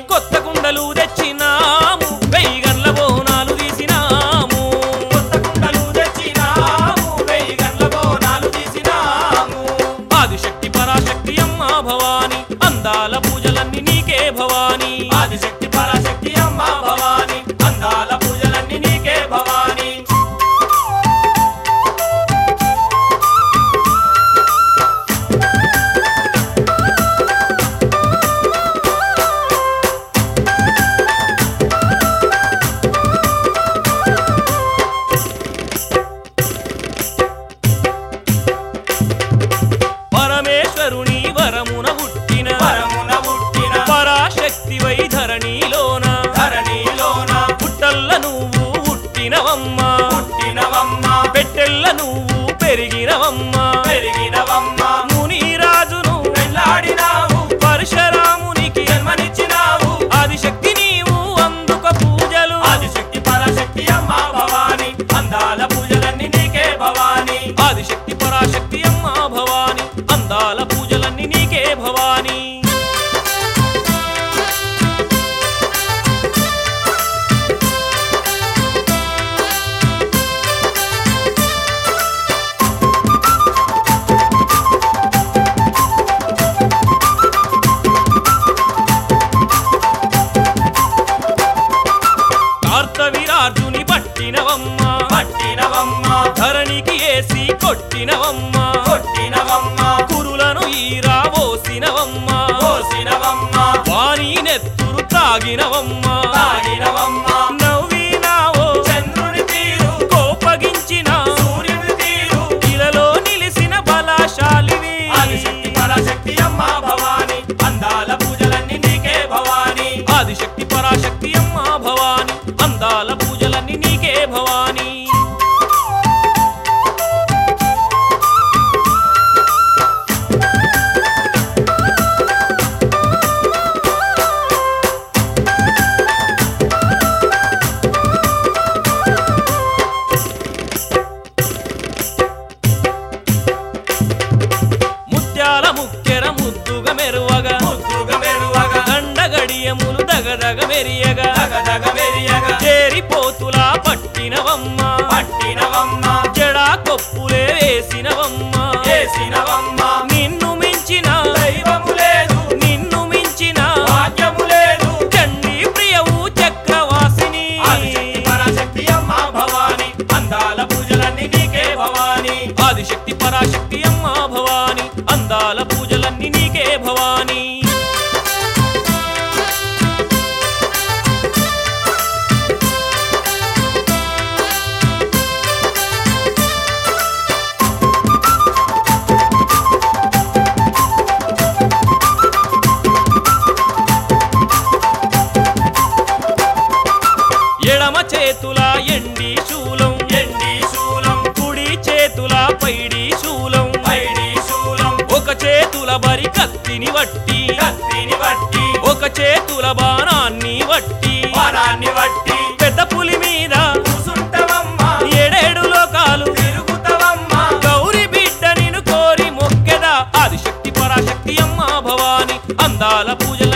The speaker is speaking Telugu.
కొత్త కుండలు తెచ్చినాము వెయ్యి గండ్ల బోనాలు తీసినాము కొత్త కుండలు తెచ్చినాము వెయ్యి గండ్ల బోనాలు తీసినాము ఆదిశక్తి పరాశక్తి అమ్మ భవాని అందాల పూజలన్నీ నీకే భవాని ఆదిశక్తి పరాశక్తి అమ్మ భవాని అందాల పూజలన్నీ నీకే భవాని పరమేశ్వరుని వరమున పుట్టిన పరాశక్తి వైధరణిలోన పుట్టల్ల నువ్వు పుట్టినవమ్మా పెట్టెల్ల నువ్వు పెరిగినవమ్మా మునిరాజును వెళ్ళాడినావు పరశురామునికి జన్మనిచ్చినావు ఆదిశక్తి నీవు అందుక పూజలు ఆదిశక్తి పరాశక్తి అమ్మ భవాని అందాల పూజలన్నీ నీకే భవాని ఆదిశక్తి పరాశక్తి అమ్మ భవాని అందాల పూజలన్నీ నీకే భవాని కార్తవీరార్జుని పట్టినవమ్మా ధరణికి ఏసి కొట్టినవమ్మా కురులను ఈరా ఓసినవమ్మా వాణి నెత్తురు తాగినవమ్మా నవ్వినావో చంద్రుని తీరు కోపగించిన సూర్యుని తీరు ఇలలో నిలిసిన బలశాలివి ఆదిశక్తి పరాశక్తి అమ్మ భవాని అందాల పూజలన్నీ నీకే భవాని ఆదిశక్తి పరాశక్తి అమ్మ భవాని అందాల పూజలన్నీ నీకే భవాని ముత్యాల ముక్కెర ముద్దుగా మెరువగా దండగడియములు దగదగ మెరియగా చేరిపోతులా పట్టినవమ్మా జడా కొప్పులే వేసినవమ్మా నిన్ను మించిన దైవము లేదు నిన్ను మించిన భాగ్యము లేదు చండీ ప్రియవు చక్రవాసిని ఆదిశక్తి పరాశక్తి అమ్మ భవాని అందాల పూజలన్నీ నీకే భవాని ఆదిశక్తి పరాశక్తి అమ్మ భవాని అందాల పూజలన్నీ నీకే భవాని ఎడమ చేతుల ఎండి శూలం కుడి చేతుల పైడి శూలం ఒక చేతుల బరి కత్తిని వట్టి ఒక చేతుల బాణాన్ని వట్టి పెద్ద పులి మీద కూసుంటవమ్మా ఏడేడు లోకాలు తిరుగుతవమ్మా గౌరి బిడ్డ నిన్ను కోరి మొక్కెదా ఆదిశక్తి పరాశక్తి అమ్మ భవాని అందాల పూజల